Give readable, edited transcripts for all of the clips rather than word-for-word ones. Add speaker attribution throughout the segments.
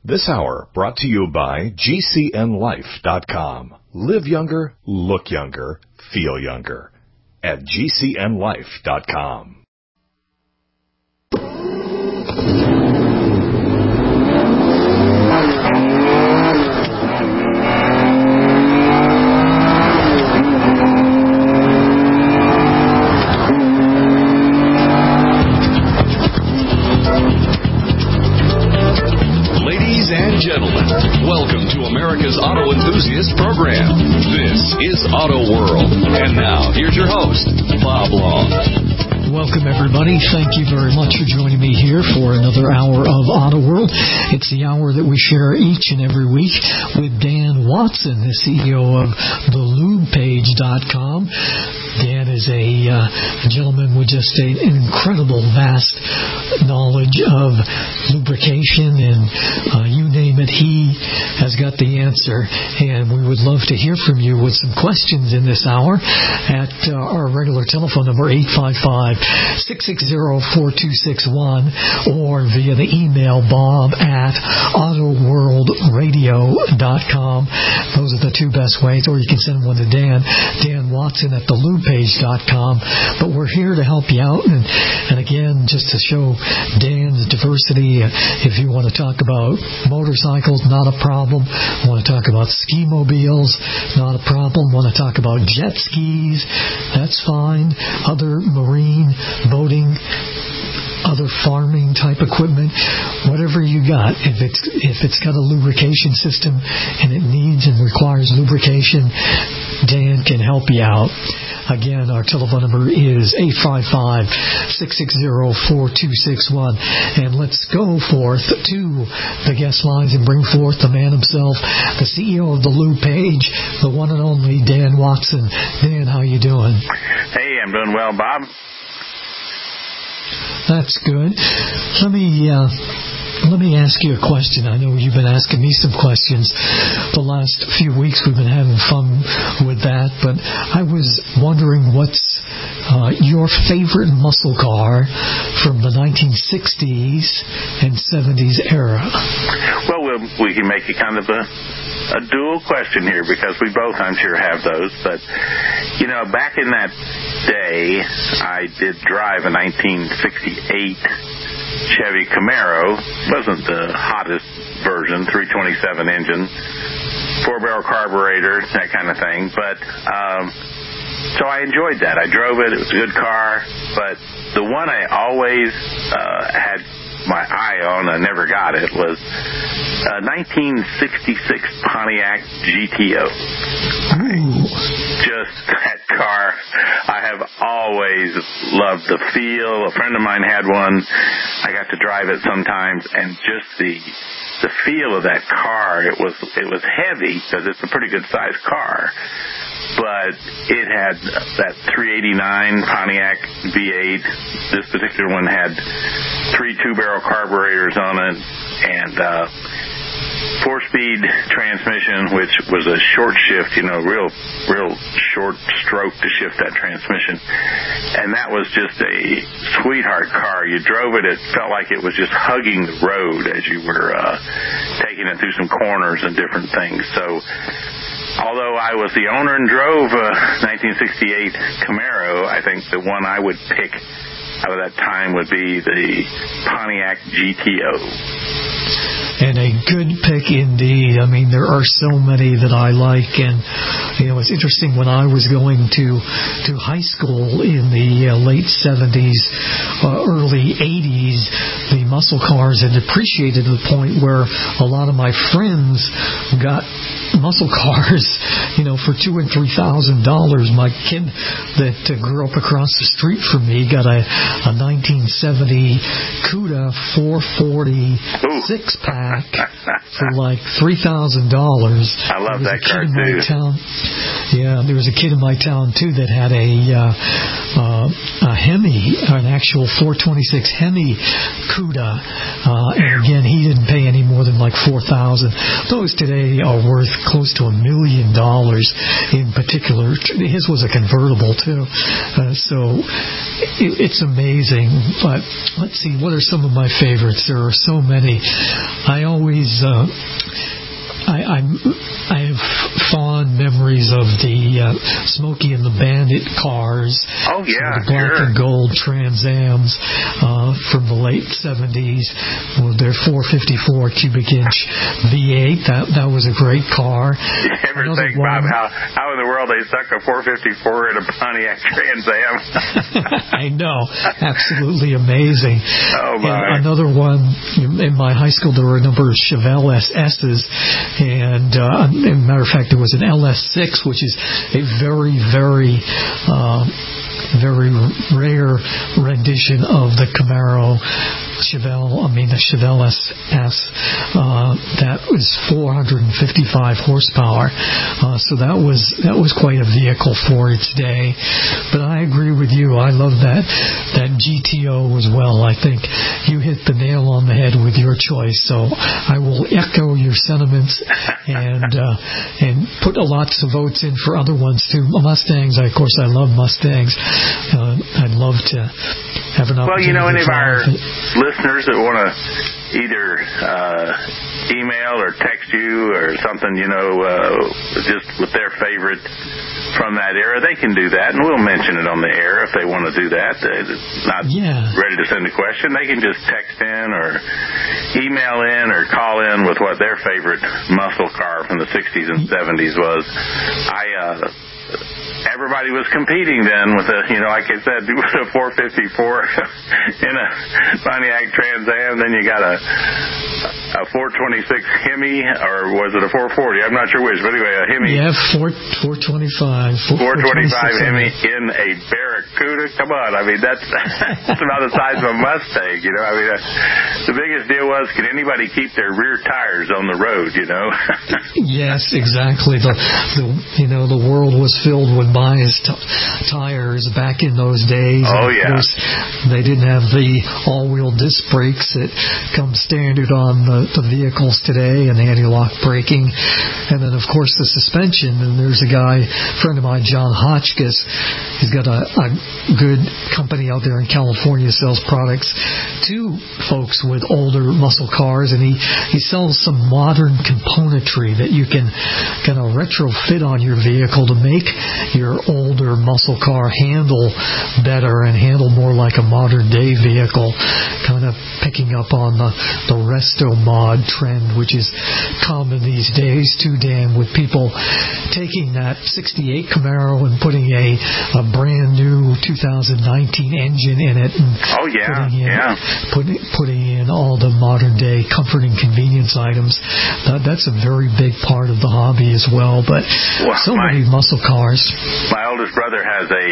Speaker 1: This hour brought to you by GCNLife.com. Live younger, look younger, feel younger at GCNLife.com.
Speaker 2: Gentlemen, welcome to America's Auto Enthusiast Program. This is Auto World. And now, here's your host, Bob Long.
Speaker 3: Welcome, everybody. Thank you very much for joining me here for another hour of Auto World. It's the hour that we share each and every week with Dan Watson, the CEO of TheLubePage.com. Dan is a gentleman with just an incredible, vast knowledge of lubrication, and you name it, he has got the answer. And we would love to hear from you with some questions in this hour at our regular telephone number, 855-660-4261, or via the email bob@autoworldradio.com. Those are the two best ways. Or you can send one to Dan Watson at thelubepage.com. But we're here to help you out, and again, just to show Dan's diversity. If you want to talk about motorcycles, not a problem. Want to talk about ski mobiles, not a problem. Want to talk about jet skis, that's fine. Other marine, boating, other farming type equipment, whatever you got. If it's got a lubrication system and it needs and requires lubrication, Dan can help you out. Again, our telephone number is 855-660-4261. And let's go forth to the guest lines and bring forth the man himself, the CEO of the Lube Page, the one and only Dan Watson. Dan, how you doing?
Speaker 4: Hey, I'm doing well, Bob.
Speaker 3: That's good. Let me ask you a question. I know you've been asking me some questions the last few weeks. We've been having fun with that, but I was wondering what's your favorite muscle car from the 1960s and 70s era?
Speaker 4: Well, we can make it kind of a dual question here because we both, I'm sure, have those. But, back in that day, I did drive a 1968 Chevy Camaro. Wasn't the hottest version, 327 engine, 4-barrel carburetor, that kind of thing. But so I enjoyed that. I drove it. It was a good car. But the one I always had my eye on, I never got it, was a 1966 Pontiac GTO. Just that car, I have always loved the feel. A friend of mine had one. I got to drive it sometimes, and just the feel of that car, it was heavy because it's a pretty good sized car. But it had that 389 Pontiac V8. This particular one had 3 2-barrel carburetors on it, and 4-speed transmission, which was a short shift, real short stroke to shift that transmission. And that was just a sweetheart car. You drove it, it felt like it was just hugging the road as you were taking it through some corners and different things. So although I was the owner and drove a 1968 Camaro, I think the one I would pick out of that time would be the Pontiac GTO.
Speaker 3: And a good pick indeed. I mean, there are so many that I like, and it's interesting. When I was going to high school in the late 70s, early 80s, the muscle cars had depreciated to the point where a lot of my friends got muscle cars, for $2,000 and $3,000. My kid that grew up across the street from me got a 1970 Cuda 440 6-pack for like $3,000.
Speaker 4: I love that car too.
Speaker 3: Yeah, there was a kid in my town too that had a Hemi, an actual 426 Hemi Cuda, and again, he didn't pay any more than like $4,000. Those today are worth close to $1 million. In particular, his was a convertible too, so it's amazing. But let's see, what are some of my favorites? There are so many. I always. I have fond memories of the Smokey and the Bandit cars.
Speaker 4: Oh, yeah,
Speaker 3: the black and gold Trans Ams from the late 70s. Well, their 454 cubic inch V8. That was a great car.
Speaker 4: You ever think about how in the world they stuck a 454 in a Pontiac Trans Am?
Speaker 3: I know. Absolutely amazing.
Speaker 4: Oh, my.
Speaker 3: And another one, in my high school, there were a number of Chevelle SS's. And as a matter of fact, there was an LS6, which is a very, very, very rare rendition of the Camaro the Chevelle SS. That was 455 horsepower. So that was quite a vehicle for its day. But I agree with you. I love that GTO as well. I think you hit the nail on the head with your choice. So I will echo your sentiments and put lots of votes in for other ones too. Mustangs, of course, I love Mustangs. I'd love to have an opportunity.
Speaker 4: Well, any of our listeners that want to either email or text you or something, just with their favorite from that era, they can do that, and we'll mention it on the air if they want to do that. They're not ready to send a question. They can just text in or email in or call in with what their favorite muscle car from the 60s and 70s was. Everybody was competing then with like I said, with a 454 in a Pontiac Trans Am. Then you got a 426 Hemi, or was it a 440? I'm not sure which, but anyway, a Hemi.
Speaker 3: Yeah, 425.
Speaker 4: 425 Hemi in a Barracuda. Come on, that's about the size of a Mustang. The biggest deal was, can anybody keep their rear tires on the road?
Speaker 3: Yes, exactly. The world was filled with biased tires back in those days.
Speaker 4: Oh, yeah.
Speaker 3: Of course, they didn't have the all-wheel disc brakes that come standard on the vehicles today, and the anti-lock braking. And then, of course, the suspension. And there's a friend of mine, John Hotchkiss. He's got a good company out there in California, sells products to folks with older muscle cars, and he sells some modern componentry that you can kind of retrofit on your vehicle to make your older muscle car handle better and handle more like a modern day vehicle, kind of picking up on the resto mod trend, which is common these days too, Dan, with people taking that 68 Camaro and putting a brand new 2019 engine in it and putting in all the modern day comfort and convenience items. That's a very big part of the hobby as well. But many muscle cars.
Speaker 4: My oldest brother has a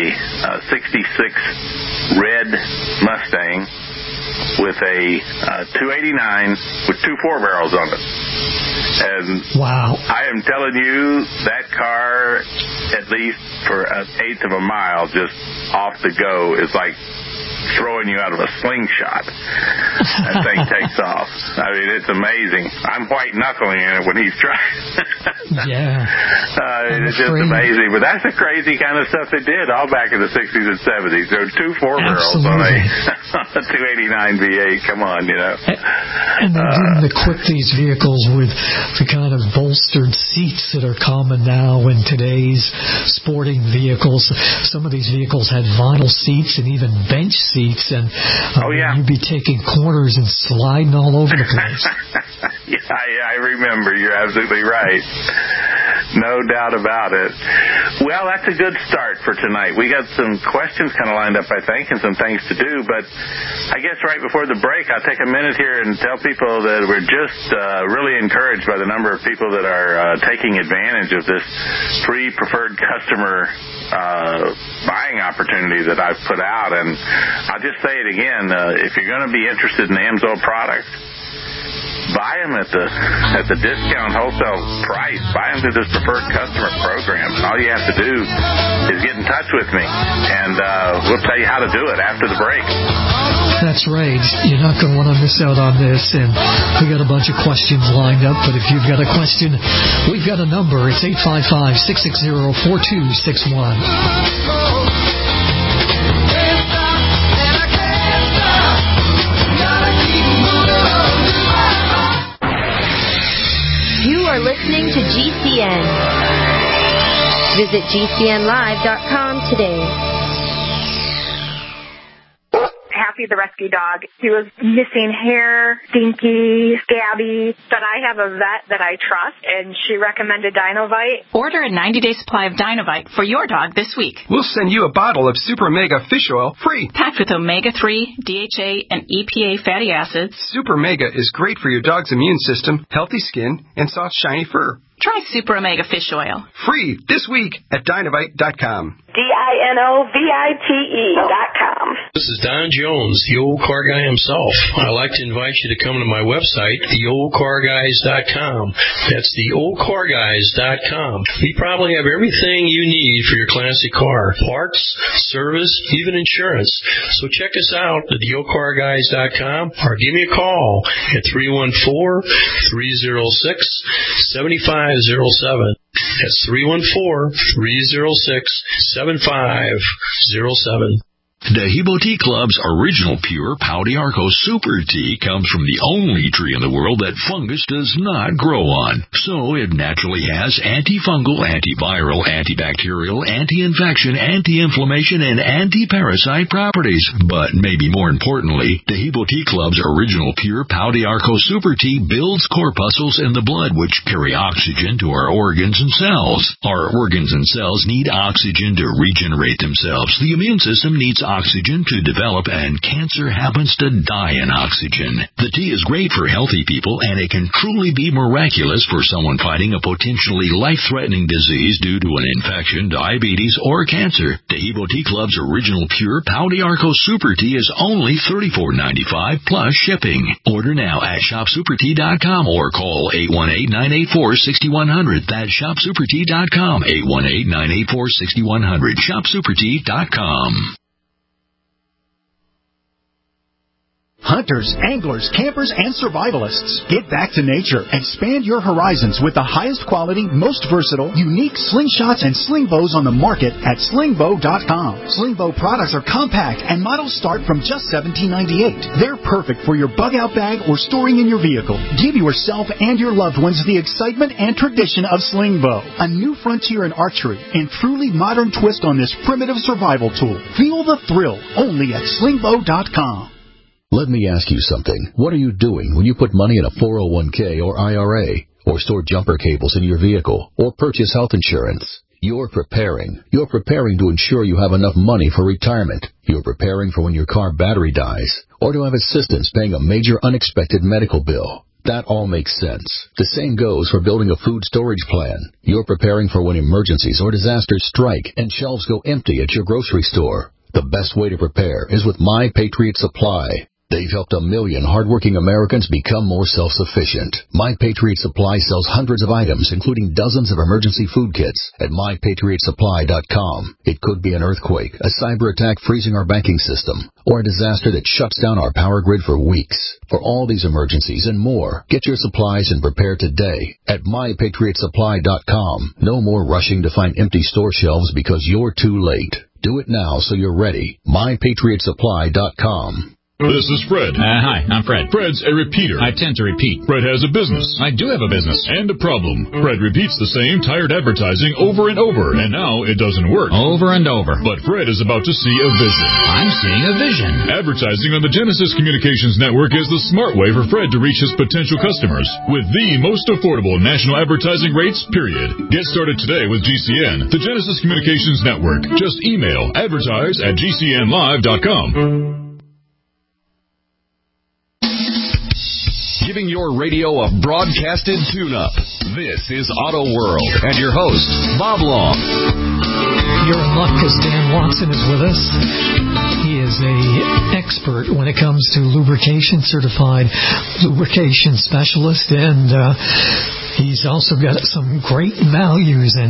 Speaker 4: 66 red Mustang with a 289 with 2 4-barrels on it. And
Speaker 3: wow.
Speaker 4: I am telling you, that car, at least for an eighth of a mile, just off the go, is like throwing you out of a slingshot. That thing takes off. It's amazing. I'm white-knuckling in it when he's trying. It's just amazing. But that's the crazy kind of stuff they did all back in the 60s and 70s. There were 2 4-barrels on a 289 V8. Come on,
Speaker 3: And they didn't equip these vehicles with the kind of bolstered seats that are common now in today's sporting vehicles. Some of these vehicles had vinyl seats and even bench seats, and you'd be taking corners and sliding all over the place.
Speaker 4: I remember. You're absolutely right. No doubt about it. Well, that's a good start for tonight. We got some questions kind of lined up, I think, and some things to do, but I guess right before the break, I'll take a minute here and tell people that we're just really encouraged by the number of people that are taking advantage of this free preferred customer buying opportunity that I've put out. And I'll just say it again, if you're going to be interested in AMSOIL product, buy them at the discount wholesale price. Buy them through this preferred customer program. And all you have to do is get in touch with me, and we'll tell you how to do it after the break.
Speaker 3: That's right. You're not going to want to miss out on this. And we got a bunch of questions lined up, but if you've got a question, we've got a number. It's 855-660-4261.
Speaker 5: You are listening to GCN. Visit GCNlive.com today.
Speaker 6: Happy, the rescue dog. He was missing hair, stinky, scabby, but I have a vet that I trust, and she recommended Dinovite.
Speaker 7: Order a 90-day supply of Dinovite for your dog this week.
Speaker 8: We'll send you a bottle of Super Mega Fish Oil free.
Speaker 7: Packed with omega-3, DHA, and EPA fatty acids.
Speaker 8: Super Mega is great for your dog's immune system, healthy skin, and soft, shiny fur.
Speaker 7: Try Super Omega Fish Oil.
Speaker 8: Free this week at Dinovite.com.
Speaker 6: DINOVITE.com.
Speaker 9: This is Don Jones, the old car guy himself. I'd like to invite you to come to my website, theoldcarguys.com. That's theoldcarguys.com. We probably have everything you need for your classic car. Parts, service, even insurance. So check us out at theoldcarguys.com or give me a call at 314-306-7507. That's 314-306-7507.
Speaker 2: Dehibo Tea Club's original pure Pau d'Arco Super Tea comes from the only tree in the world that fungus does not grow on. So it naturally has antifungal, antiviral, antibacterial, anti-infection, anti-inflammation, and anti-parasite properties. But maybe more importantly, Dehibo Tea Club's original pure Pau d'Arco Super Tea builds corpuscles in the blood which carry oxygen to our organs and cells. Our organs and cells need oxygen to regenerate themselves. The immune system needs oxygen to develop, and cancer happens to die in oxygen. The tea is great for healthy people, and it can truly be miraculous for someone fighting a potentially life-threatening disease due to an infection, diabetes, or cancer. Dehibo Tea Club's original pure Pau d'Arco Super Tea is only $34.95 plus shipping. Order now at shopsupertea.com or call 818-984-6100. That's shopsupertea.com, 818-984-6100, shopsupertea.com.
Speaker 10: Hunters, anglers, campers, and survivalists. Get back to nature. Expand your horizons with the highest quality, most versatile, unique slingshots and sling bows on the market at slingbow.com. Slingbow products are compact and models start from just $17.98. They're perfect for your bug-out bag or storing in your vehicle. Give yourself and your loved ones the excitement and tradition of Slingbow, a new frontier in archery and truly modern twist on this primitive survival tool. Feel the thrill only at slingbow.com.
Speaker 11: Let me ask you something. What are you doing when you put money in a 401k or IRA, or store jumper cables in your vehicle, or purchase health insurance? You're preparing. You're preparing to ensure you have enough money for retirement. You're preparing for when your car battery dies, or to have assistance paying a major unexpected medical bill. That all makes sense. The same goes for building a food storage plan. You're preparing for when emergencies or disasters strike and shelves go empty at your grocery store. The best way to prepare is with My Patriot Supply. They've helped 1 million hardworking Americans become more self-sufficient. My Patriot Supply sells hundreds of items, including dozens of emergency food kits at MyPatriotSupply.com. It could be an earthquake, a cyber attack freezing our banking system, or a disaster that shuts down our power grid for weeks. For all these emergencies and more, get your supplies and prepare today at MyPatriotSupply.com. No more rushing to find empty store shelves because you're too late. Do it now so you're ready. MyPatriotSupply.com.
Speaker 12: This is Fred.
Speaker 13: Hi, I'm Fred.
Speaker 12: Fred's a repeater.
Speaker 13: I tend to repeat.
Speaker 12: Fred has a business.
Speaker 13: I do have a business.
Speaker 12: And a problem. Fred repeats the same tired advertising over and over, and now it doesn't work.
Speaker 13: Over and over.
Speaker 12: But Fred is about to see a vision.
Speaker 13: I'm seeing a vision.
Speaker 12: Advertising on the Genesis Communications Network is the smart way for Fred to reach his potential customers with the most affordable national advertising rates, period. Get started today with GCN, the Genesis Communications Network. Just email advertise@gcnlive.com.
Speaker 14: giving your radio a broadcasted tune-up. This is Auto World and your host, Bob Long.
Speaker 3: You're in luck because Dan Watson is with us. He is an expert when it comes to lubrication, certified lubrication specialist, and he's also got some great values. And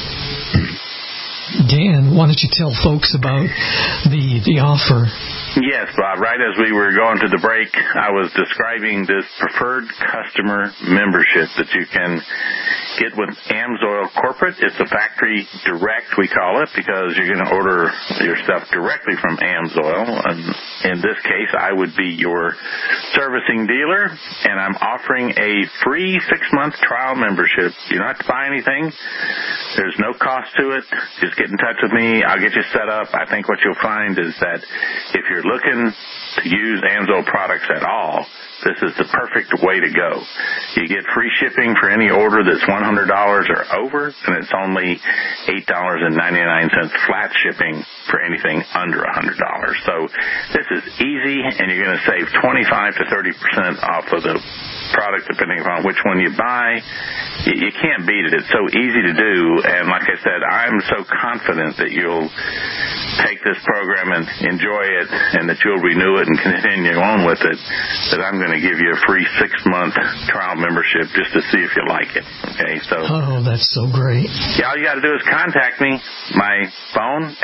Speaker 3: Dan, why don't you tell folks about the offer?
Speaker 4: Yes, Bob. Right as we were going to the break, I was describing this preferred customer membership that you can get with AMSOIL Corporate. It's a factory direct, we call it, because you're going to order your stuff directly from AMSOIL. And in this case, I would be your servicing dealer, and I'm offering a free 6-month trial membership. You don't have to buy anything. There's no cost to it. Just get in touch with me. I'll get you set up. I think what you'll find is that if you're looking to use AMSOIL products at all, this is the perfect way to go. You get free shipping for any order that's $100 or over, and it's only $8.99 flat shipping for anything under $100. So this is easy, and you're going to save 25 to 30% off of the product depending upon which one you buy. You can't beat it. It's so easy to do, and like I said, I'm so confident that you'll take this program and enjoy it, and that you'll renew it and continue on with it, that I'm going to give you a free 6-month trial membership just to see if you like it. Okay, so.
Speaker 3: Oh, that's so great.
Speaker 4: Yeah, all you got to do is contact me. My phone,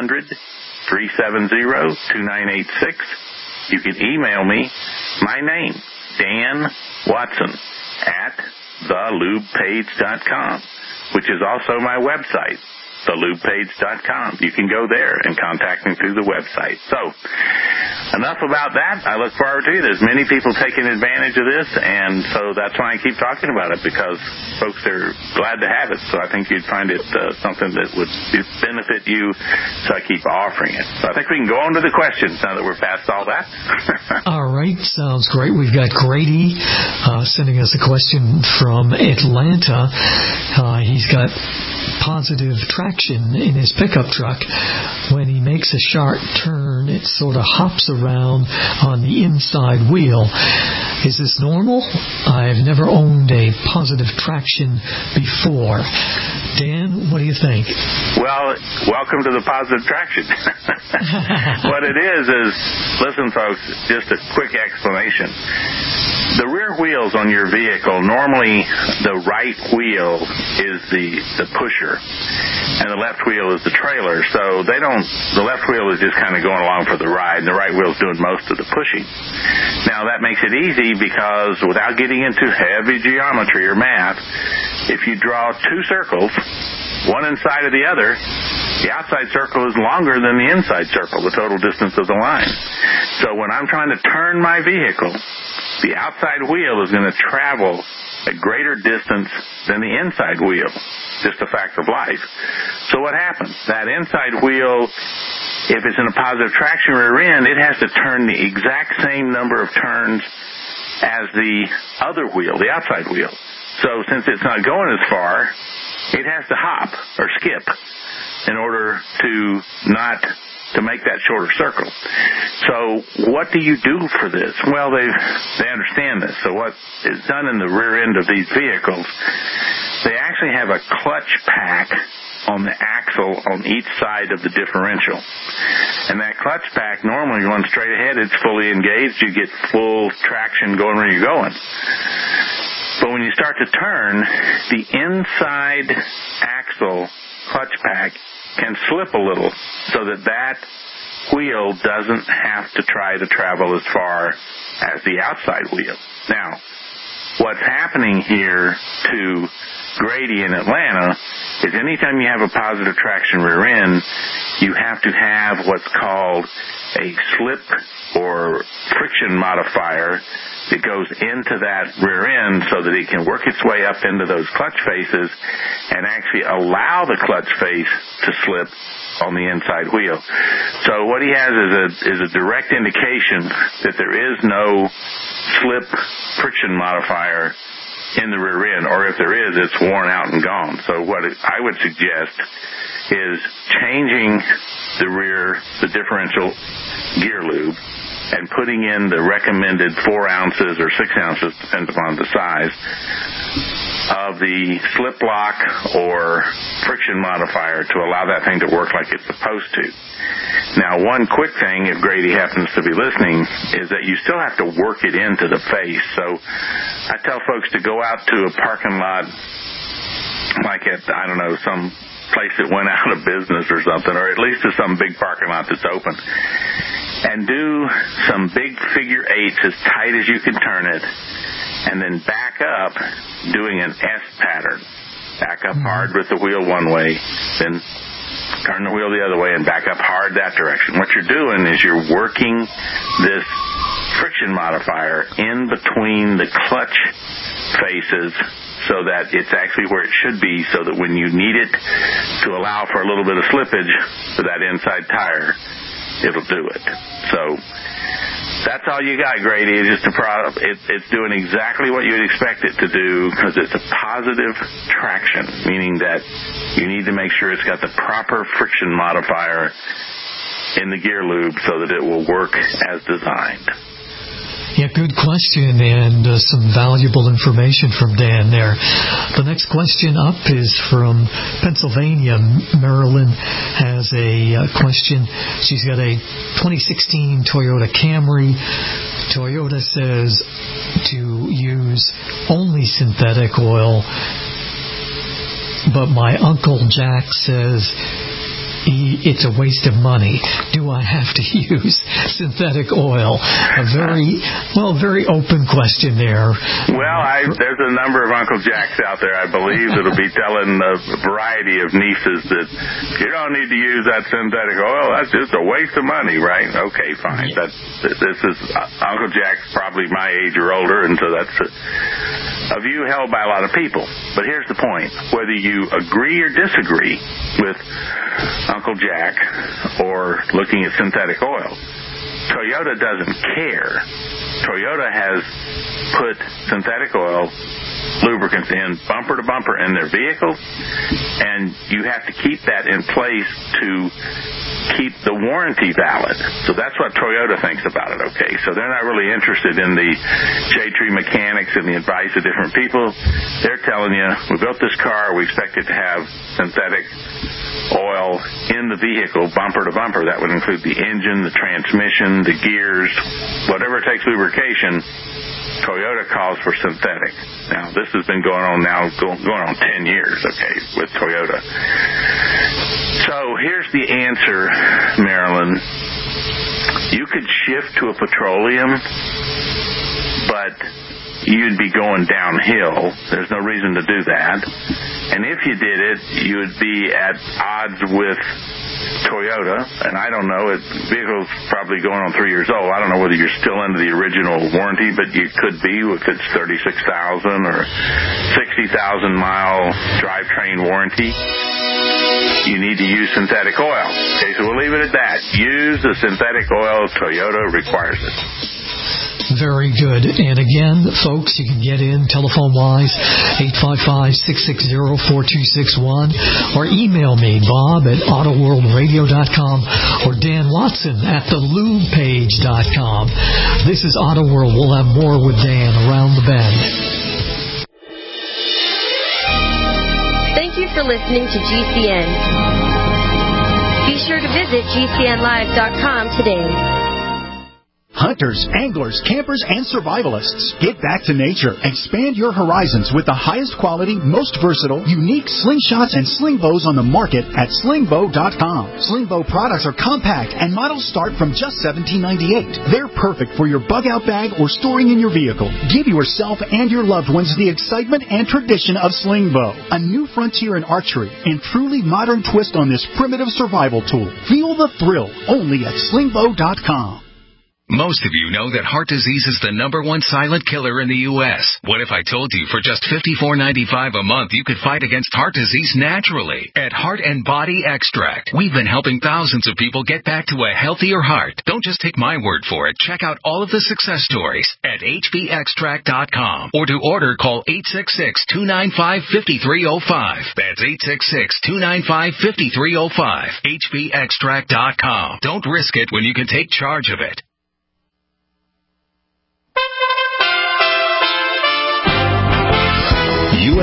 Speaker 4: 800-370-2986. You can email me. My name, Dan Watson, at thelubepage.com, which is also my website, thelubepage.com. You can go there and contact me through the website. So, enough about that. I look forward to it. There's many people taking advantage of this, and so that's why I keep talking about it, because folks are glad to have it. So I think you'd find it something that would benefit you, so I keep offering it. So I think we can go on to the questions now that we're past all that.
Speaker 3: All right, sounds great. We've got Grady sending us a question from Atlanta. He's got positive traction in his pickup truck. When he makes a sharp turn, it sort of hops around on the inside wheel. Is this normal? I've never owned a positive traction before. Dan, what do you think?
Speaker 4: Well, welcome to the positive traction. What it is, listen folks, just a quick explanation. The rear wheels on your vehicle, normally the right wheel is the pusher, and the left wheel is the trailer. So the left wheel is just kind of going along for the ride, and the right wheel is doing most of the pushing. Now that makes it easy because without getting into heavy geometry or math, if you draw two circles, one inside of the other, the outside circle is longer than the inside circle, the total distance of the line. So when I'm trying to turn my vehicle, the outside wheel is going to travel a greater distance than the inside wheel. Just a fact of life. So what happens? That inside wheel, if it's in a positive traction rear end, it has to turn the exact same number of turns as the other wheel, the outside wheel. So since it's not going as far, it has to hop or skip in order to make that shorter circle. So what do you do for this? Well, they understand this. So what is done in the rear end of these vehicles, they actually have a clutch pack on the axle on each side of the differential. And that clutch pack, normally going straight ahead, it's fully engaged. You get full traction going where you're going. But when you start to turn, the inside axle clutch pack can slip a little so that wheel doesn't have to try to travel as far as the outside wheel. Now, what's happening here to Grady in Atlanta is anytime you have a positive traction rear end, you have to have what's called a slip or friction modifier that goes into that rear end so that it can work its way up into those clutch faces and actually allow the clutch face to slip on the inside wheel. So what he has is a direct indication that there is no slip friction modifier in the rear end, or if there is, it's worn out and gone. So what I would suggest is changing the differential gear lube and putting in the recommended 4 ounces or 6 ounces, depends upon the size, of the slip lock or friction modifier to allow that thing to work like it's supposed to. Now, one quick thing, if Grady happens to be listening, is that you still have to work it into the face. So I tell folks to go out to a parking lot like at, I don't know, some place that went out of business or something, or at least to some big parking lot that's open, and do some big figure eights as tight as you can turn it, and then back up doing an S pattern. Back up hard with the wheel one way, then turn the wheel the other way and back up hard that direction. What you're doing is you're working this friction modifier in between the clutch faces so that it's actually where it should be, so that when you need it to allow for a little bit of slippage for that inside tire, it'll do it. So that's all you got, Grady. It's just it's doing exactly what you would expect it to do, because it's a positive traction, meaning that you need to make sure it's got the proper friction modifier in the gear lube so that it will work as designed.
Speaker 3: Yeah, good question, and some valuable information from Dan there. The next question up is from Pennsylvania. Marilyn has a question. She's got a 2016 Toyota Camry. Toyota says to use only synthetic oil, but my Uncle Jack says it's a waste of money. Do I have to use synthetic oil? A very open question there.
Speaker 4: Well, there's a number of Uncle Jacks out there, I believe, that'll be telling a variety of nieces that you don't need to use that synthetic oil. That's just a waste of money, right? Okay, fine. Yeah. This is Uncle Jack's probably my age or older, and so that's a view held by a lot of people. But here's the point: whether you agree or disagree with Uncle Jack or looking at synthetic oil, Toyota doesn't care. Toyota has put synthetic oil lubricants in bumper to bumper in their vehicle, and you have to keep that in place to keep the warranty valid. So that's what Toyota thinks about it, okay? So they're not really interested in the shade tree mechanics and the advice of different people. They're telling you, we built this car, we expect it to have synthetic oil in the vehicle, bumper to bumper. That would include the engine, the transmission, the gears, whatever takes lubrication. Toyota calls for synthetic. Now, this has been going on 10 years, okay, with Toyota. So here's the answer, Marilyn. You could shift to a petroleum, but you'd be going downhill. There's no reason to do that. And if you did it, you would be at odds with Toyota, and I don't know, the vehicle's probably going on 3 years old. I don't know whether you're still under the original warranty, but you could be if it's 36,000 or 60,000 mile drivetrain warranty. You need to use synthetic oil. Okay, so we'll leave it at that. Use the synthetic oil. Toyota requires it.
Speaker 3: Very good. And again, folks, you can get in telephone-wise, 855-660-4261, or email me, Bob at AutoWorldRadio.com, or Dan Watson at TheLubePage.com. This is Auto World. We'll have more with Dan around the bend.
Speaker 5: Thank you for listening to GCN. Be sure to visit GCNlive.com today.
Speaker 10: Hunters, anglers, campers, and survivalists, get back to nature. Expand your horizons with the highest quality, most versatile, unique slingshots and sling bows on the market at slingbow.com. Sling bow products are compact and models start from just $17.98. They're perfect for your bug-out bag or storing in your vehicle. Give yourself and your loved ones the excitement and tradition of sling bow, a new frontier in archery and truly modern twist on this primitive survival tool. Feel the thrill only at slingbow.com.
Speaker 15: Most of you know that heart disease is the #1 silent killer in the U.S. What if I told you for just $54.95 a month you could fight against heart disease naturally? At Heart and Body Extract, we've been helping thousands of people get back to a healthier heart. Don't just take my word for it. Check out all of the success stories at hbextract.com, or to order, call 866-295-5305. That's 866-295-5305. hbextract.com. Don't risk it when you can take charge of it.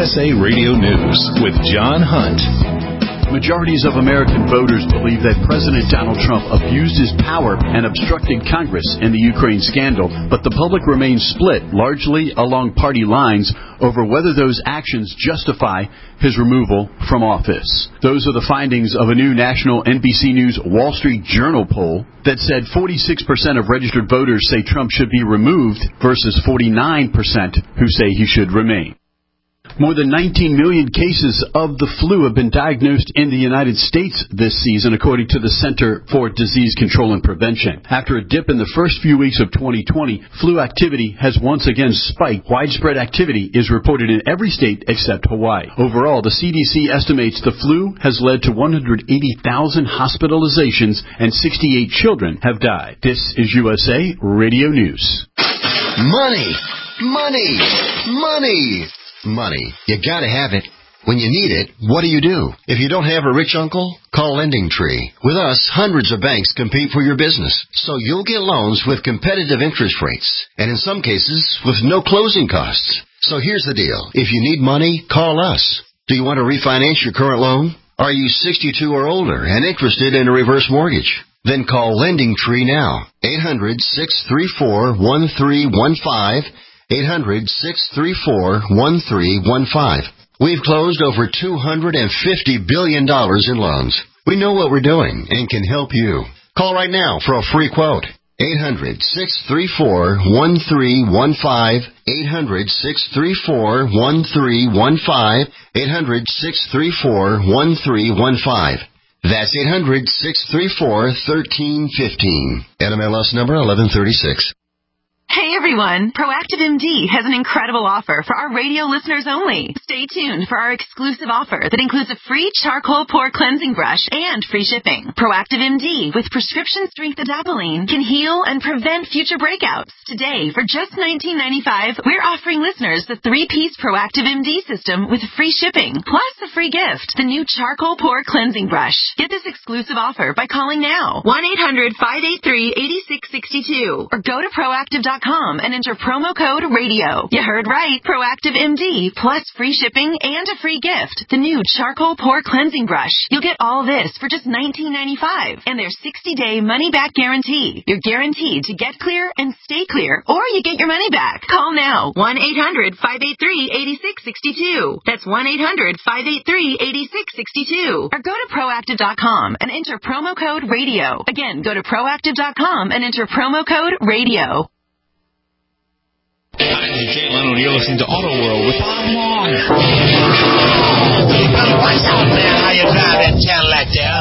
Speaker 1: USA Radio News with John Hunt.
Speaker 16: Majorities of American voters believe that President Donald Trump abused his power and obstructed Congress in the Ukraine scandal, but the public remains split, largely along party lines, over whether those actions justify his removal from office. Those are the findings of a new national NBC News Wall Street Journal poll that said 46% of registered voters say Trump should be removed versus 49% who say he should remain. More than 19 million cases of the flu have been diagnosed in the United States this season, according to the Center for Disease Control and Prevention. After a dip in the first few weeks of 2020, flu activity has once again spiked. Widespread activity is reported in every state except Hawaii. Overall, the CDC estimates the flu has led to 180,000 hospitalizations and 68 children have died. This is USA Radio News.
Speaker 17: Money! Money! Money! Money. You gotta have it. When you need it, what do? If you don't have a rich uncle, call Lending Tree. With us, hundreds of banks compete for your business, so you'll get loans with competitive interest rates, and in some cases, with no closing costs. So here's the deal. If you need money, call us. Do you want to refinance your current loan? Are you 62 or older and interested in a reverse mortgage? Then call Lending Tree now. 800-634-1315. 800-634-1315. We've closed over $250 billion in loans. We know what we're doing and can help you. Call right now for a free quote. 800-634-1315. 800-634-1315. 800-634-1315. That's 800-634-1315. NMLS number 1136.
Speaker 18: Hey everyone! Proactive MD has an incredible offer for our radio listeners only. Stay tuned for our exclusive offer that includes a free charcoal pore cleansing brush and free shipping. Proactive MD with prescription strength adapalene can heal and prevent future breakouts. Today, for just $19.95, we're offering listeners the 3-piece Proactive MD system with free shipping, plus a free gift, the new charcoal pore cleansing brush. Get this exclusive offer by calling now, 1-800-583-8662, or go to proactive.com and enter promo code RADIO. You heard right. Proactive MD plus free shipping and a free gift. The new charcoal pore cleansing brush. You'll get all this for just $19.95 and their 60-day money-back guarantee. You're guaranteed to get clear and stay clear, or you get your money back. Call now. 1-800-583-8662. That's 1-800-583-8662. Or go to proactive.com and enter promo code RADIO. Again, go to proactive.com and enter promo code RADIO.
Speaker 19: Hi, this is Jay Leno, and you're listening to Auto World with Bob Long.
Speaker 20: What's up, man? How you drive that Cadillac there?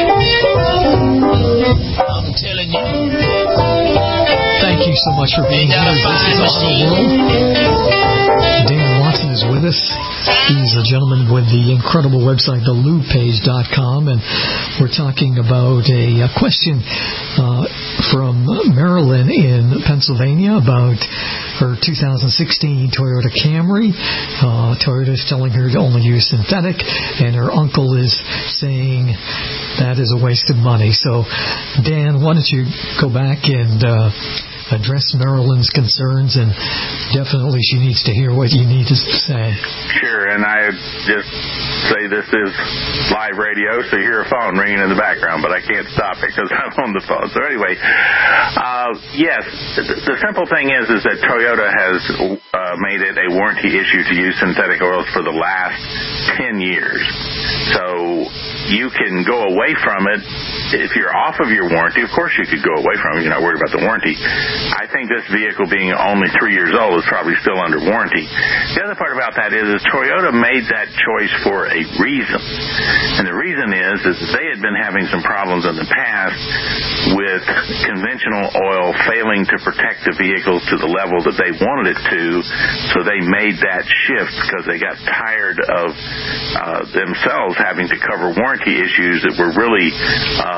Speaker 20: I'm telling you.
Speaker 3: Thank you so much for being here. This is Auto World. Dan Watson is with us. He's a gentleman with the incredible website, thelubepage.com, and we're talking about a question from Marilyn in Pennsylvania about her 2016 Toyota Camry. Toyota is telling her to only use synthetic, and her uncle is saying that is a waste of money. So, Dan, why don't you go back and address Marilyn's concerns, and definitely she needs to hear what you need to say.
Speaker 4: Sure, and I just say this is live radio, so you hear a phone ringing in the background, but I can't stop it because I'm on the phone. So anyway, yes, the simple thing is that Toyota has made it a warranty issue to use synthetic oils for the last 10 years. So you can go away from it. If you're off of your warranty, of course you could go away from it. You're not worried about the warranty. I think this vehicle being only 3 years old is probably still under warranty. The other part about that is Toyota made that choice for a reason. And the reason is they had been having some problems in the past with conventional oil failing to protect the vehicles to the level that they wanted it to. So they made that shift because they got tired of themselves having to cover warranty issues that were really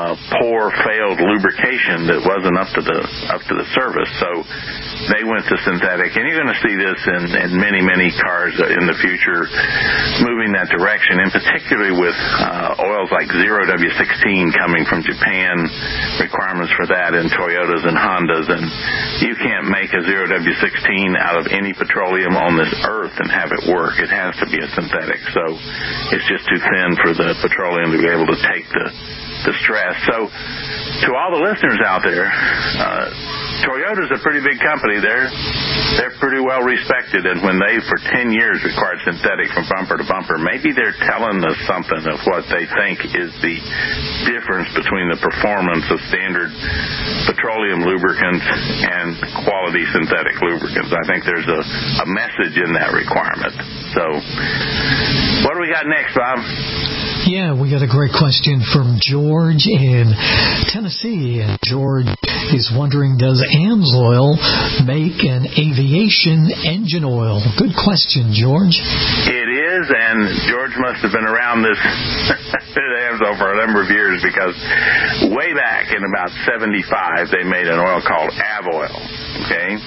Speaker 4: poor, failed lubrication that wasn't up to the service. So they went to synthetic, and you're going to see this in many cars in the future moving that direction, and particularly with oils like 0W16 coming from Japan, requirements for that in Toyotas and Hondas, and you can't make a 0W16 out of any petroleum on this earth and have it work. It has to be a synthetic, so it's just too thin for the petroleum to be able to take the stress. So to all the listeners out there, Toyota's a pretty big company. They're pretty well respected, and when they for 10 years required synthetic from bumper to bumper, maybe they're telling us something of what they think is the difference between the performance of standard petroleum lubricants and quality synthetic lubricants. I think there's a message in that requirement. So what do we got next, Bob?
Speaker 3: Yeah, we got a great question from George in Tennessee. And George is wondering, does AMSOIL make an aviation engine oil? Good question, George.
Speaker 4: It is, and George must have been around this AMSOIL for a number of years, because way back in about 75, they made an oil called Avoil, okay?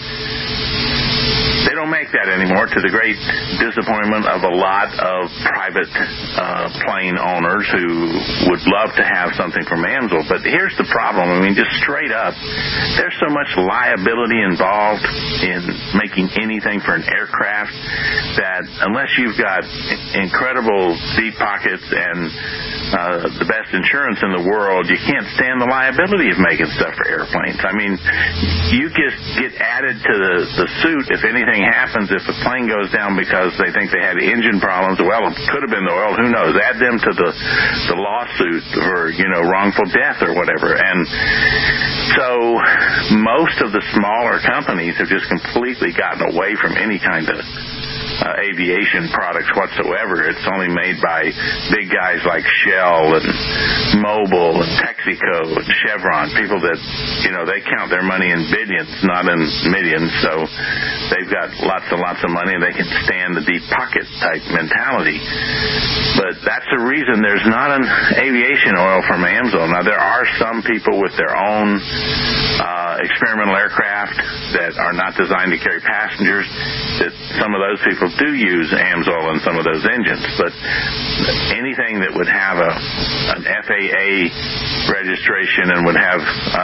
Speaker 4: They don't make that anymore, to the great disappointment of a lot of private plane owners who would love to have something from AMSOIL. But here's the problem. I mean, just straight up, there's so much liability involved in making anything for an aircraft that unless you've got incredible deep pockets and the best insurance in the world, you can't stand the liability of making stuff for airplanes. I mean, you just get added to the suit if anything happens. If a plane goes down because they think they had engine problems, well, it could have been the oil. Who knows? Add them to the lawsuit for, wrongful death or whatever. And so most of the smaller companies have just completely gotten away from any kind of aviation products whatsoever. It's only made by big guys like Shell and Mobil and Texaco and Chevron, people that, they count their money in billions, not in millions. So they've got lots and lots of money, and they can stand the deep pocket type mentality. But that's the reason there's not an aviation oil from AMSOIL. Now, there are some people with their own experimental aircraft that are not designed to carry passengers, that some of those people do use AMSOIL in some of those engines. But anything that would have an FAA registration and would have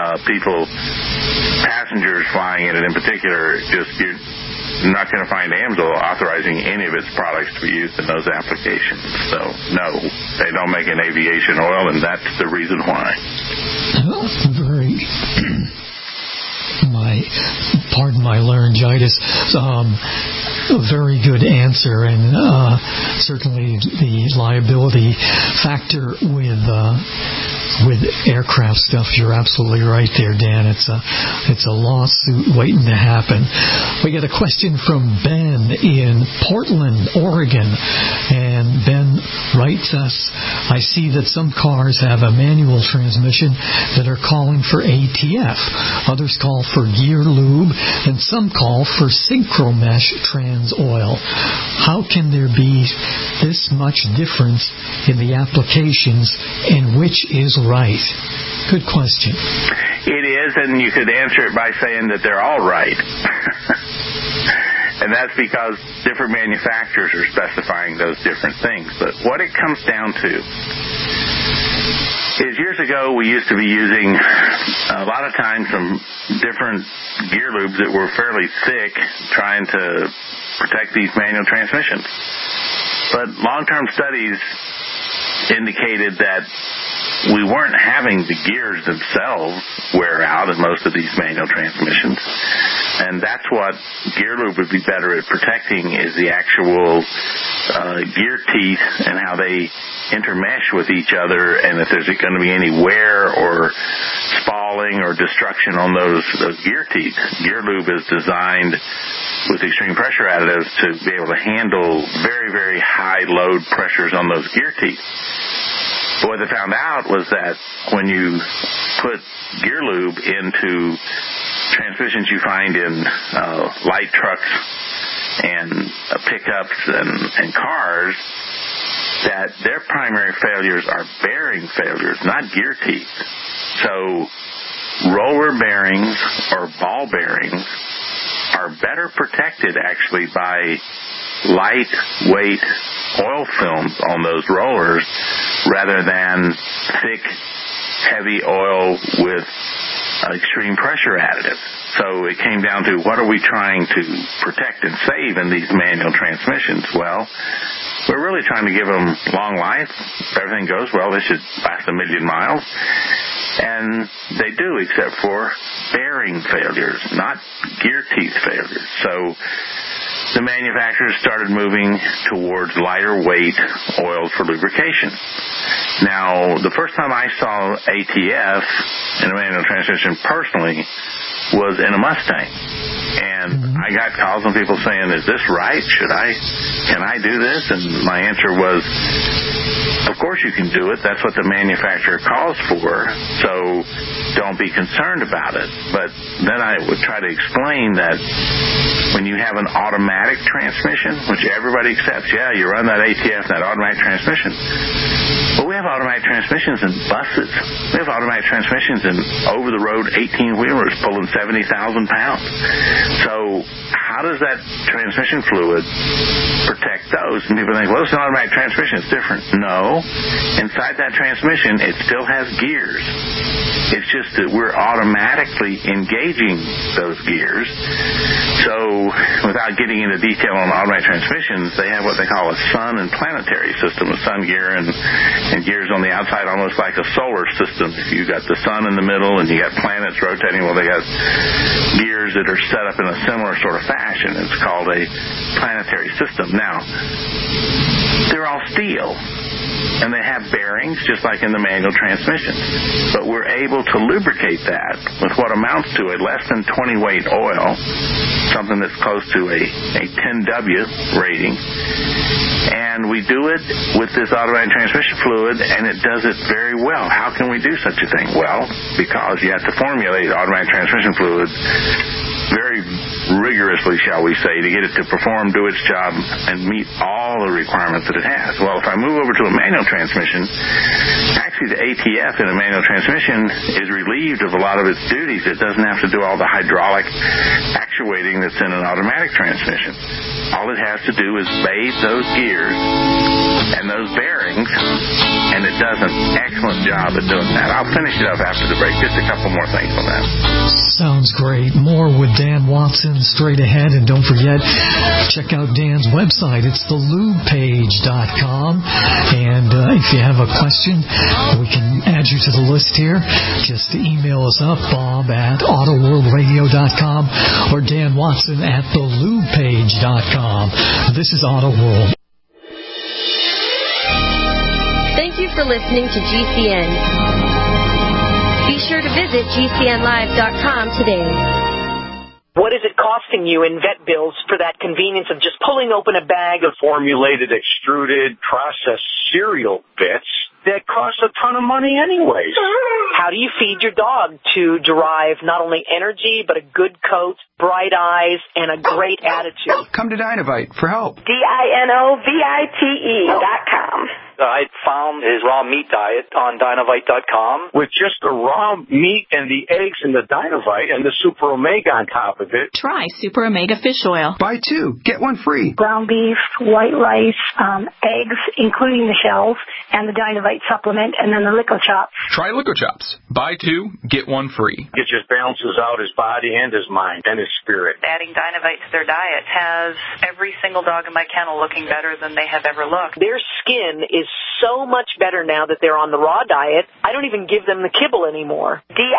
Speaker 4: passengers flying in it in particular, you're not going to find AMSOIL authorizing any of its products to be used in those applications. So, no, they don't make an aviation oil, and that's the reason why. Pardon my laryngitis. A very good answer, and certainly the liability factor with aircraft stuff, you're absolutely right there, Dan. It's a lawsuit waiting to happen. We got a question from Ben in Portland, Oregon, and Ben writes us, I see that some cars have a manual transmission that are calling for ATF. Others call for gear lube, and some call for Synchromesh trans oil. How can there be this much difference in the applications, and which is right? Good question. It is, and you could answer it by saying that they're all right. And that's because different manufacturers are specifying those different things. But what it comes down to is, years ago we used to be using a lot of times some different gear lubes that were fairly thick, trying to protect these manual transmissions. But long-term studies indicated that we weren't having the gears themselves wear out in most of these manual transmissions. And that's what gear lube would be better at protecting, is the actual gear teeth and how they intermesh with each other, and if there's going to be any wear or spalling or destruction on those gear teeth. Gear lube is designed with extreme pressure additives to be able to handle very, very high load pressures on those gear teeth. But what they found out was that when you put gear lube into transmissions you find in light trucks and pickups and cars, that their primary failures are bearing failures, not gear teeth. So roller bearings or ball bearings are better protected actually by lightweight oil films on those rollers rather than thick, heavy oil with extreme pressure additives. So it came down to what are we trying to protect and save in these manual transmissions? Well, we're really trying to give them long life. If everything goes well, they should last 1 million miles. And they do, except for bearing failures, not gear teeth failures. So the manufacturers started moving towards lighter weight oils for lubrication. Now, the first time I saw ATF in a manual transmission personally was in a Mustang. And I got calls from people saying, is this right? Can I do this? And my answer was, of course you can do it. That's what the manufacturer calls for. So don't be concerned about it. But then I would try to explain that when you have an automatic transmission, which everybody accepts, yeah, you run that ATF, that automatic transmission. But we have automatic transmissions in buses. We have automatic transmissions in over-the-road 18-wheelers pulling 70,000 pounds. So how does that transmission fluid protect those? And people think, well, it's an automatic transmission. It's different. No. Inside that transmission, it still has gears. It's just that we're automatically engaging those gears. So without getting into detail on automatic transmissions, they have what they call a sun and planetary system, a sun gear and gears on the outside, almost like a solar system. If you got the sun in the middle and you got planets rotating, well, they got gears that are set up in a similar sort of fashion. It's called a planetary system. Now, they're all steel. And they have bearings, just like in the manual transmission. But we're able to lubricate that with what amounts to a less than 20 weight oil, something that's close to a 10W rating. And we do it with this automatic transmission fluid, and it does it very well. How can we do such a thing? Well, because you have to formulate automatic transmission fluid very rigorously, shall we say, to get it to perform, do its job, and meet all the requirements that it has. Well, if I move over to a manual transmission, actually the ATF in a manual transmission is relieved of a lot of its duties. It doesn't have to do all the hydraulic actuating that's in an automatic transmission. All it has to do is bathe those gears and those bearings, and it does an excellent job at doing that. I'll finish it up after the break. Just a couple more things on that.
Speaker 3: Sounds great. More with Dan Watson straight ahead. And don't forget, check out Dan's website. It's thelubepage.com. And if you have a question, we can add you to the list here. Just email us up, bob@autoworldradio.com or Dan Watson at thelubepage.com. This is Auto World.
Speaker 5: Thank you for listening to GCN. Be sure to visit GCNlive.com today.
Speaker 21: What is it costing you in vet bills for that convenience of just pulling open a bag of
Speaker 22: formulated, extruded, processed cereal bits that cost a ton of money anyways?
Speaker 21: How do you feed your dog to derive not only energy, but a good coat, bright eyes, and a great attitude?
Speaker 8: Come to Dinovite for help.
Speaker 21: DINOVITE.com.
Speaker 22: I found his raw meat diet on Dinovite.com with just the raw meat and the eggs and the Dinovite and the Super Omega on top of it.
Speaker 7: Try Super Omega Fish Oil.
Speaker 8: Buy 2, get 1 free.
Speaker 23: Ground beef, white rice, eggs, including the shells, and the Dinovite supplement, and then the Lico Chops.
Speaker 24: Try Lico Chops. Buy 2, get 1 free.
Speaker 22: It just balances out his body and his mind and his spirit.
Speaker 25: Adding Dinovite to their diet has every single dog in my kennel looking better than they have ever looked.
Speaker 21: Their skin is so much better now that they're on the raw diet. I don't even give them the kibble anymore.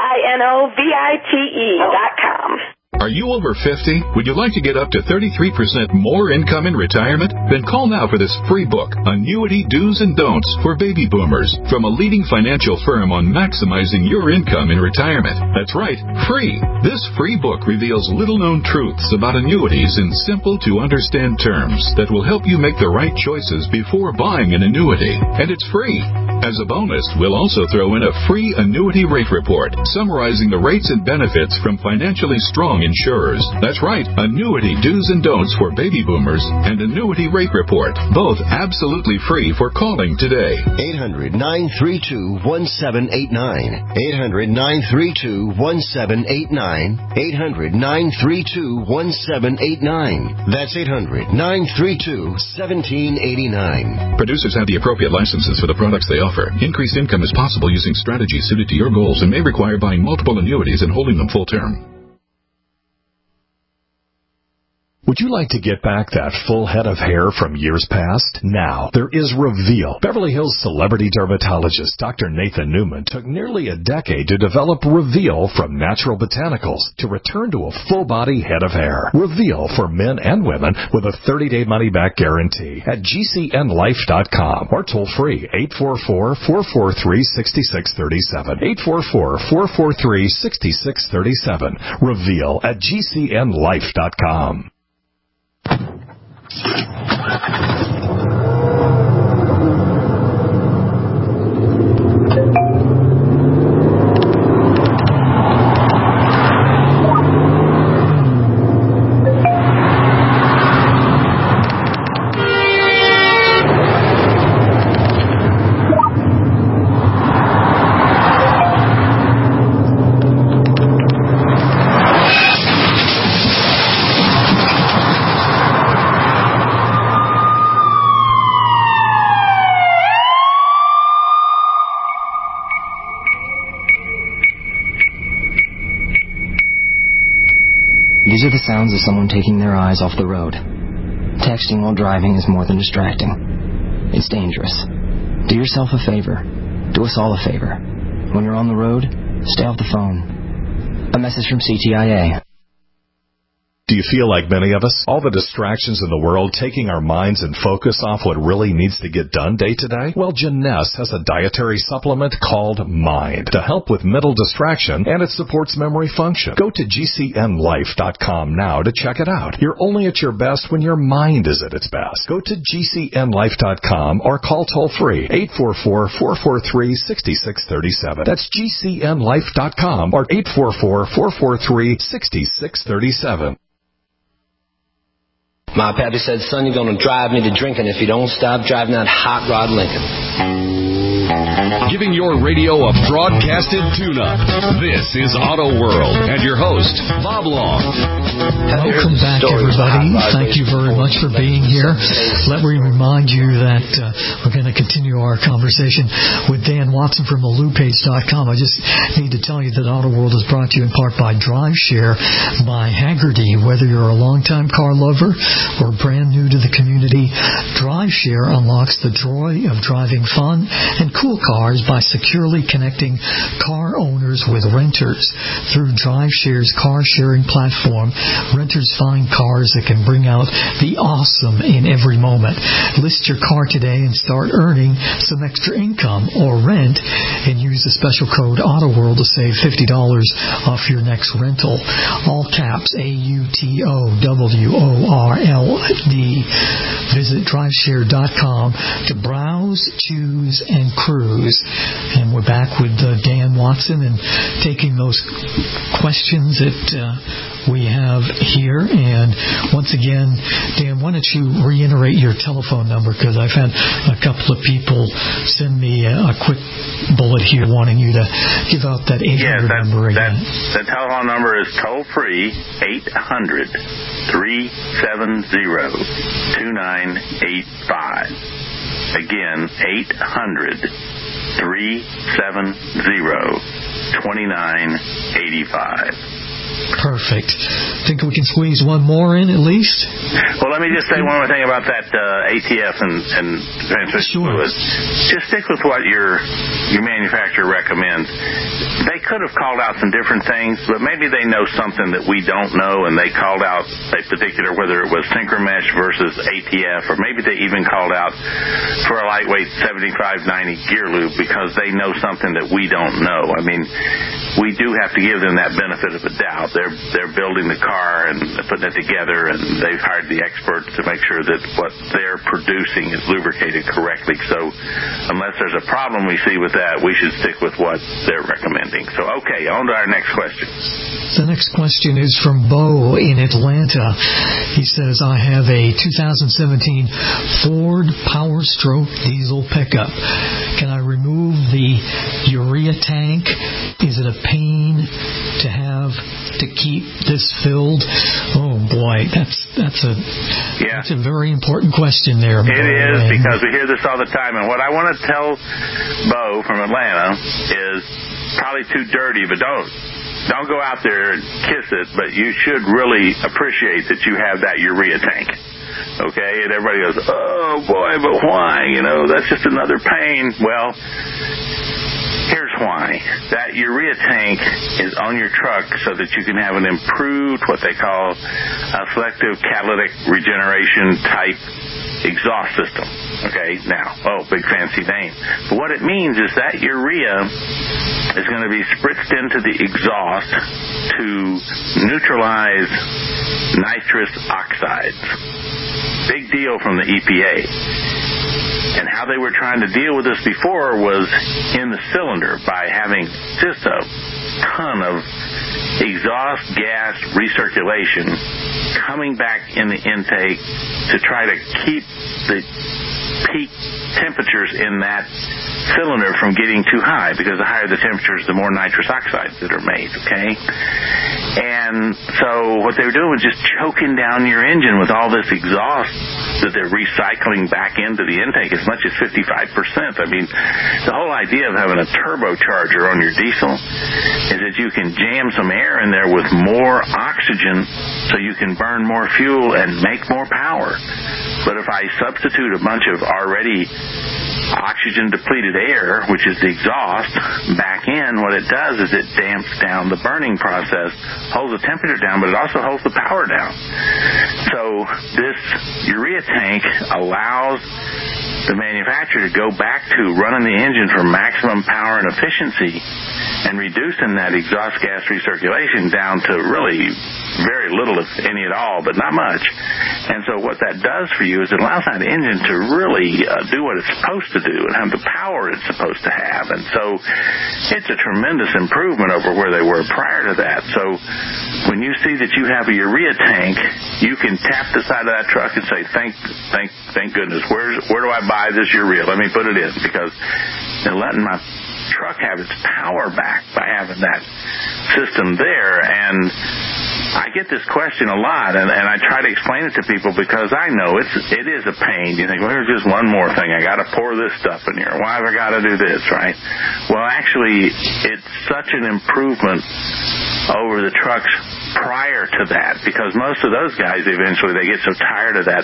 Speaker 23: DINOVITE.com.
Speaker 12: Are you over 50? Would you like to get up to 33% more income in retirement? Then call now for this free book, Annuity Do's and Don'ts for Baby Boomers, from a leading financial firm on maximizing your income in retirement. That's right, free. This free book reveals little-known truths about annuities in simple-to-understand terms that will help you make the right choices before buying an annuity. And it's free. As a bonus, we'll also throw in a free annuity rate report summarizing the rates and benefits from financially strong insurers. That's right, annuity do's and don'ts for baby boomers and annuity rate report. Both absolutely free for calling today.
Speaker 17: 800-932-1789. 800-932-1789. 800-932-1789. That's 800-932-1789.
Speaker 12: Producers have the appropriate licenses for the products they offer. Increased income is possible using strategies suited to your goals and may require buying multiple annuities and holding them full term.
Speaker 1: Would you like to get back that full head of hair from years past? Now, there is Reveal. Beverly Hills celebrity dermatologist Dr. Nathan Newman took nearly a decade to develop Reveal from natural botanicals to return to a full-body head of hair. Reveal for men and women with a 30-day money-back guarantee at GCNlife.com or toll free 844-443-6637. 844-443-6637. Reveal at GCNlife.com.
Speaker 2: These are the sounds of someone taking their eyes off the road. Texting while driving is more than distracting. It's dangerous. Do yourself a favor. Do us all a favor. When you're on the road, stay off the phone. A message from CTIA.
Speaker 1: Do you feel like many of us? All the distractions in the world taking our minds and focus off what really needs to get done day to day? Well, Jeunesse has a dietary supplement called Mind to help with mental distraction, and it supports memory function. Go to GCNlife.com now to check it out. You're only at your best when your mind is at its best. Go to GCNlife.com or call toll-free 844-443-6637. That's GCNlife.com or 844-443-6637.
Speaker 6: My pappy said, son, you're going to drive me to drinking if you don't stop driving that hot rod Lincoln.
Speaker 14: Giving your radio a broadcasted tune-up. This is Auto World and your host, Bob Long.
Speaker 3: Welcome back, everybody. Thank you very much for being here. Let me remind you that we're going to continue our conversation with Dan Watson from AluPage.com. I just need to tell you that Auto World is brought to you in part by DriveShare by Hagerty. Whether you're a longtime car lover or brand new to the community, DriveShare unlocks the joy of driving fun and cool cars by securely connecting car owners with renters. Through DriveShare's car-sharing platform, renters find cars that can bring out the awesome in every moment. List your car today and start earning some extra income, or rent and use the special code AUTOWORLD to save $50 off your next rental. All caps, AUTOWORLD. Visit DriveShare.com to browse, choose, and cruise. And we're back with Dan Watson and taking those questions that we have here. And once again, Dan, why don't you reiterate your telephone number, because I've had a couple of people send me a quick bullet here wanting you to give out that 800 number again.
Speaker 4: The telephone number is toll-free, 800-370-2985. Again, 800-370-2985.
Speaker 3: Perfect. Think we can squeeze one more in at least?
Speaker 4: Well, let me just say one more thing about that ATF and transmission fluid. Just stick with what your manufacturer recommends. They could have called out some different things, but maybe they know something that we don't know, and they called out a particular, whether it was Synchromesh versus ATF, or maybe they even called out for a lightweight 7590 gear lube because they know something that we don't know. I mean, we do have to give them that benefit of a doubt. they're building the car and putting it together, and they've hired the experts to make sure that what they're producing is lubricated correctly. So unless there's a problem we see with that, we should stick with what they're recommending. So, okay, on to our next question.
Speaker 3: The next question is from Bo in Atlanta. He says, I have a 2017 Ford Power Stroke diesel pickup. Can I remove the urea tank? Is it a pain to have to keep this filled? Oh boy, that's a very important question there.
Speaker 4: It is, because we hear this all the time, and what I want to tell Bo from Atlanta is probably too dirty, but don't go out there and kiss it, but you should really appreciate that you have that urea tank. Okay, and everybody goes, oh boy, but why? That's just another pain. Well, here's why. That urea tank is on your truck so that you can have an improved, what they call a selective catalytic regeneration type exhaust system. Okay, now, big fancy name. But what it means is that urea is going to be spritzed into the exhaust to neutralize nitrous oxides. Big deal from the EPA. And how they were trying to deal with this before was in the cylinder by having just a ton of exhaust gas recirculation coming back in the intake to try to keep the peak temperatures in that cylinder from getting too high, because the higher the temperatures, the more nitrous oxides that are made, okay? And so what they were doing was just choking down your engine with all this exhaust that they're recycling back into the intake as much as 55%. I mean, the whole idea of having a turbocharger on your diesel is that you can jam some air in there with more oxygen so you can burn more fuel and make more power. But if I substitute a bunch of already oxygen-depleted air, which is the exhaust, back in, what it does is it damps down the burning process, holds the temperature down, but it also holds the power down. So this urea tank allows the manufacturer to go back to running the engine for maximum power and efficiency and reducing that exhaust gas recirculation down to really very little, if any at all, but not much. And so what that does for you is it allows that engine to really do what it's supposed to do and have the power it's supposed to have. And so it's a tremendous improvement over where they were prior to that. So when you see that you have a urea tank, you can tap the side of that truck and say, thank goodness, where do I buy this urea? Let me put it in, because they're letting my truck have its power back by having that system there. And I get this question a lot, and I try to explain it to people because I know it is a pain. You think, well, here's just one more thing. I got to pour this stuff in here. Why have I got to do this, right? Well, actually, it's such an improvement over the trucks prior to that, because most of those guys, eventually, they get so tired of that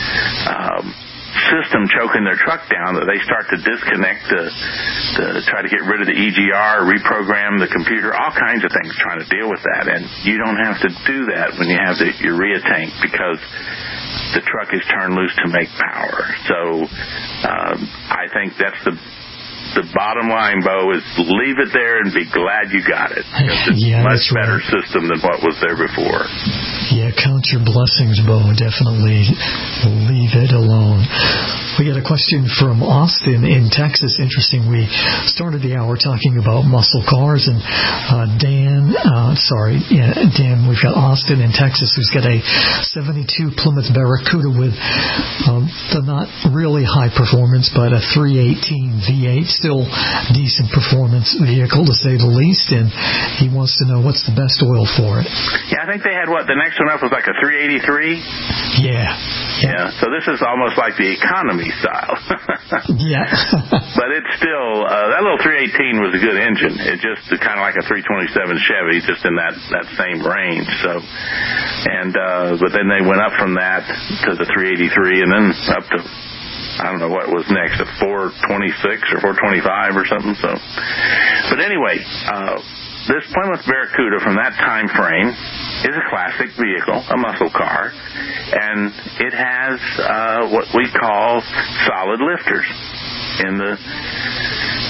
Speaker 4: system choking their truck down that they start to disconnect to try to get rid of the EGR, reprogram the computer, all kinds of things trying to deal with that. And you don't have to do that when you have the urea tank, because the truck is turned loose to make power. So I think that's the bottom line, Bo, is leave it there and be glad you got it. It's a much better system than what was there before.
Speaker 3: Yeah, count your blessings, Bo. Definitely leave it alone. We got a question from Austin in Texas. Interesting. We started the hour talking about muscle cars, and Dan, we've got Austin in Texas, who's got a 72 Plymouth Barracuda with the not really high performance, but a 318 V8, still decent performance vehicle to say the least, and he wants to know what's the best oil for it.
Speaker 4: Yeah, I think they had the next one up was like a 383.
Speaker 3: Yeah.
Speaker 4: So this is almost like the economy style.
Speaker 3: Yeah.
Speaker 4: But it's still, that little 318 was a good engine. It just kind of like a 327 Chevy, just in that same range. So, but then they went up from that to the 383, and then up to, I don't know what was next, a 426 or 425 or something. So, but anyway, this Plymouth Barracuda from that time frame is a classic vehicle, a muscle car, and it has what we call solid lifters in the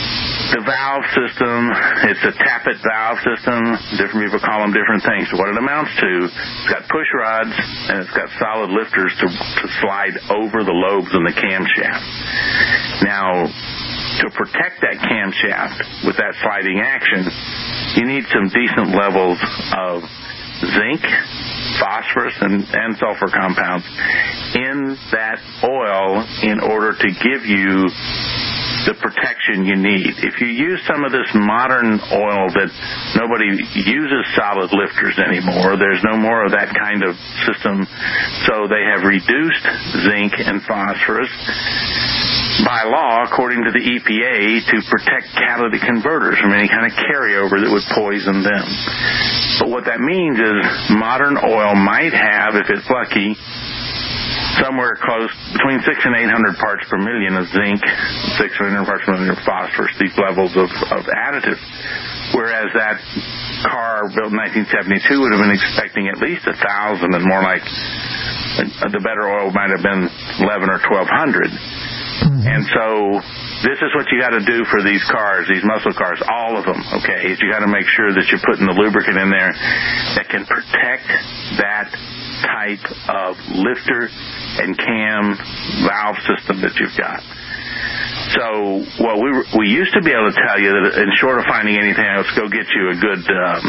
Speaker 4: The valve system, it's a tappet valve system. Different people call them different things. So what it amounts to, it's got push rods and it's got solid lifters to slide over the lobes in the camshaft. Now, to protect that camshaft with that sliding action, you need some decent levels of zinc, phosphorus, and sulfur compounds in that oil in order to give you the protection you need. If you use some of this modern oil that nobody uses solid lifters anymore, there's no more of that kind of system, so they have reduced zinc and phosphorus by law, according to the EPA, to protect catalytic converters from any kind of carryover that would poison them. But what that means is modern oil might have, if it's lucky, somewhere close between 600 and 800 parts per million of zinc, 600 parts per million of phosphorus, these levels of additive. Whereas that car built in 1972 would have been expecting at least 1,000, and more like the better oil might have been 11 or 1,200. And so this is what you got to do for these cars, these muscle cars, all of them, okay, is you got to make sure that you're putting the lubricant in there that can protect that type of lifter and cam valve system that you've got. So, well, we used to be able to tell you that in short of finding anything else, go get you a good,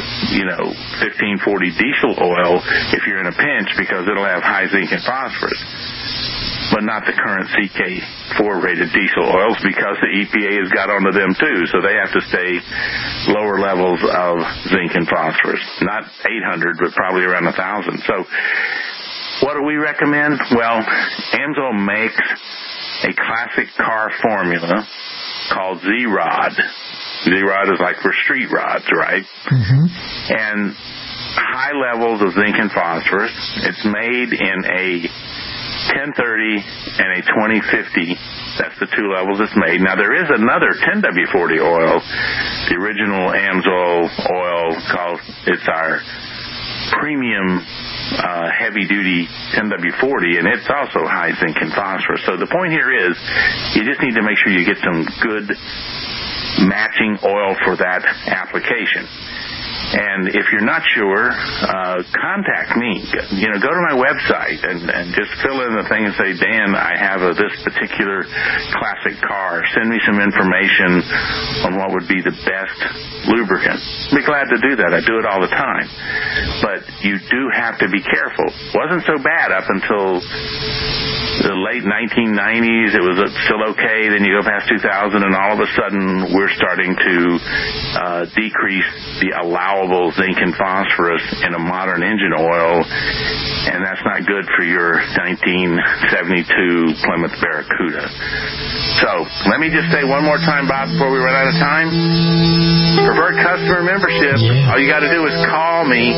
Speaker 4: 1540 diesel oil if you're in a pinch, because it'll have high zinc and phosphorus, but not the current CK4 rated diesel oils, because the EPA has got onto them too, so they have to stay lower levels of zinc and phosphorus. Not 800, but probably around 1,000. So what do we recommend? Well, AMSOIL makes a classic car formula called Z-Rod. Z-Rod is like for street rods, right? Mm-hmm. And high levels of zinc and phosphorus. It's made in a 1030 and a 2050. That's the two levels it's made. Now, there is another 10W40 oil, the original AMSOIL oil, it's our premium heavy-duty 10W40, and it's also high zinc and phosphorus. So the point here is you just need to make sure you get some good matching oil for that application. And if you're not sure, contact me. Go to my website and just fill in the thing and say, Dan, I have this particular classic car. Send me some information on what would be the best lubricant. I'd be glad to do that. I do it all the time. But you do have to be careful. It wasn't so bad up until the late 1990s. It was still okay. Then you go past 2000, and all of a sudden we're starting to decrease the allowable zinc and phosphorus in a modern engine oil, and that's not good for your 1972 Plymouth Barracuda. So let me just say one more time, Bob, before we run out of time. Preferred customer membership, all you got to do is call me,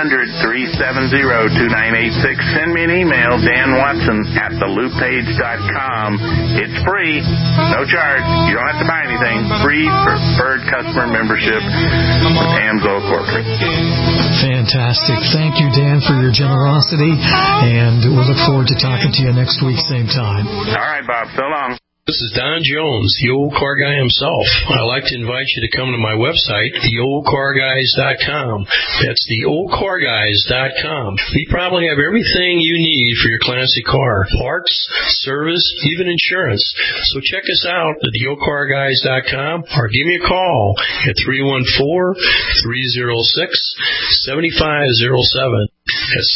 Speaker 4: 800-370-2986. Send me an email, danwatson@theloopage.com. It's free, no charge. You don't have to buy anything. Free preferred customer membership with AMSOIL Corporate.
Speaker 3: Fantastic. Thank you, Dan, for your generosity, and we'll look forward to talking to you next week, same time.
Speaker 4: All right, Bob. So long.
Speaker 9: This is Don Jones, the old car guy himself. I'd like to invite you to come to my website, theoldcarguys.com. That's theoldcarguys.com. We probably have everything you need for your classic car. Parts, service, even insurance. So check us out at theoldcarguys.com or give me a call at 314-306-7507. That's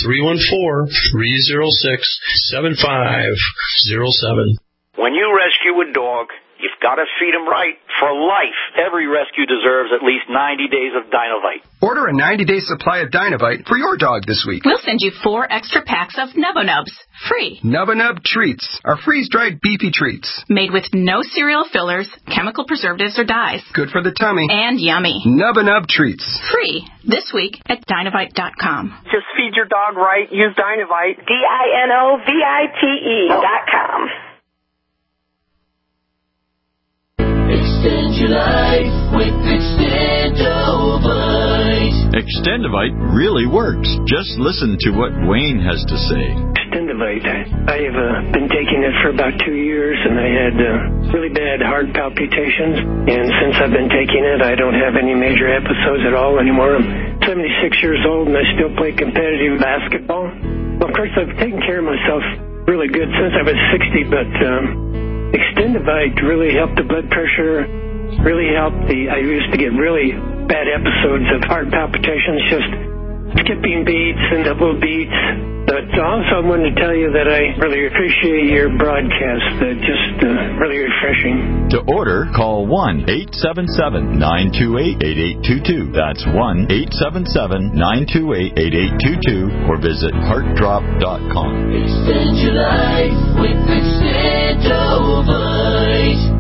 Speaker 9: 314-306-7507.
Speaker 22: When you rescue a dog, you've got to feed him right for life. Every rescue deserves at least 90 days of Dinovite.
Speaker 8: Order a 90-day supply of Dinovite for your dog this week.
Speaker 7: We'll send you 4 extra packs of Nubba Nubs, free.
Speaker 8: Nubba Nub Treats are freeze-dried beefy treats.
Speaker 7: Made with no cereal fillers, chemical preservatives, or dyes.
Speaker 8: Good for the tummy.
Speaker 7: And yummy.
Speaker 8: Nubba Nub Treats.
Speaker 7: Free this week at Dinovite.com.
Speaker 21: Just feed your dog right. Use Dinovite. DINOVITE.com.
Speaker 10: Extend your life with Extendovite.
Speaker 11: Extendovite really works. Just listen to what Wayne has to say.
Speaker 13: Extendovite
Speaker 11: Extendivite. I have been taking it for about 2 years, and I had really bad heart palpitations. And since I've been taking it, I don't have any major episodes at all anymore. I'm 76 years old, and I still play competitive basketball. Well, of course, I've taken care of myself really good since I was 60, but Extendivite really helped the blood pressure, really helped I used to get really bad episodes of heart palpitations, just skipping beats and double beats. But also I wanted to tell you that I really appreciate your broadcast. Just really refreshing.
Speaker 13: To order, call 1-877-928-8822. That's 1-877-928-8822 or visit heartdrop.com.
Speaker 10: Extend your life with Extendivite.